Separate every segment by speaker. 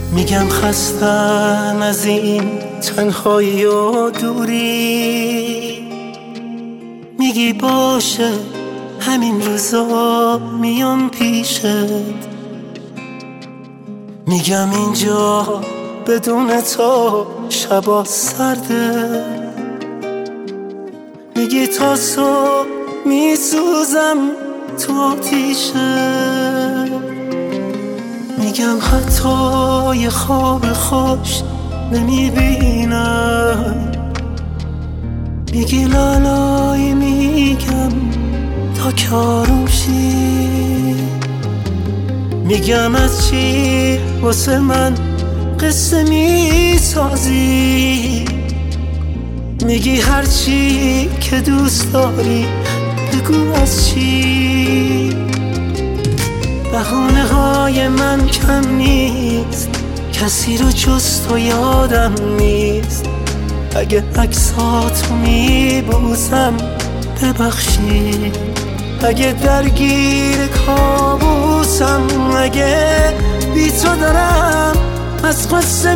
Speaker 1: میگم خستم از این تنهایی و دوری، میگی باشه همین روزا میام پیشت، میگم اینجا بدون تو شبا سرده، میگی تا صبح میسوزم تو آتیشه، میگم حتی یه خواب خوش نمیبینم، میگی لالای میگم تا که آروم شی، میگم از چی واسه من قصه میسازی، میگی هر چی که دوست داری بگو از چی. بهانه های من کم نیست، کسی رو جز تو یادم نیست، اگه عکساتو میبوسم ببخشی، اگه درگیر کابوسم، اگه بی تو دارم از قصه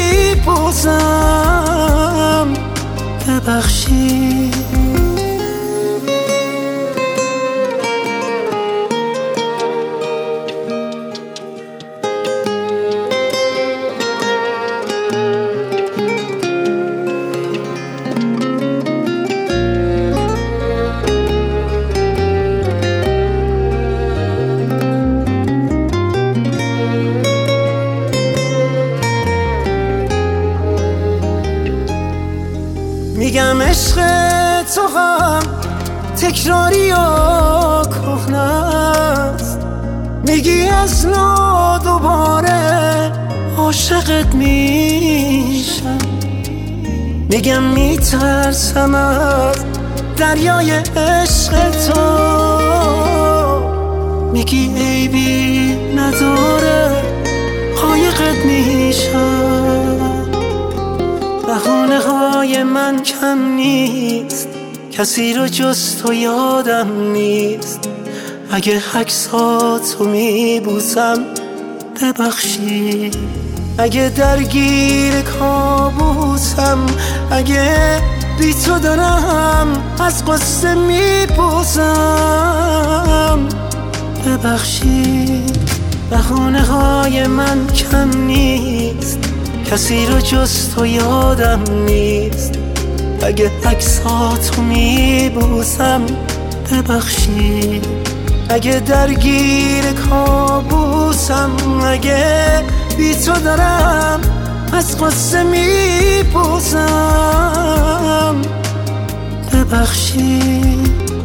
Speaker 1: میپوسم ببخشی. میگم عشق تو هم تکراری و کهنه است، میگی از نو دوباره عاشقت میشم، میگم میترسم از دریای عشق تو، میگی عیبی نداره قایقت میشم. بهانه های من کم نیست، کسی رو جز تو یادم نیست، اگه عکساتو میبوسم ببخشی، اگه درگیر کابوسم، اگه بی تو دارم از قصه میپوسم ببخشی. بهانه های من کم نیست، کسی رو جز تو یادم نیست، اگه عکساتو میبوسم ببخشی، اگه درگیر کابوسم، اگه بی تو دارم از قصه میپوسم ببخشی.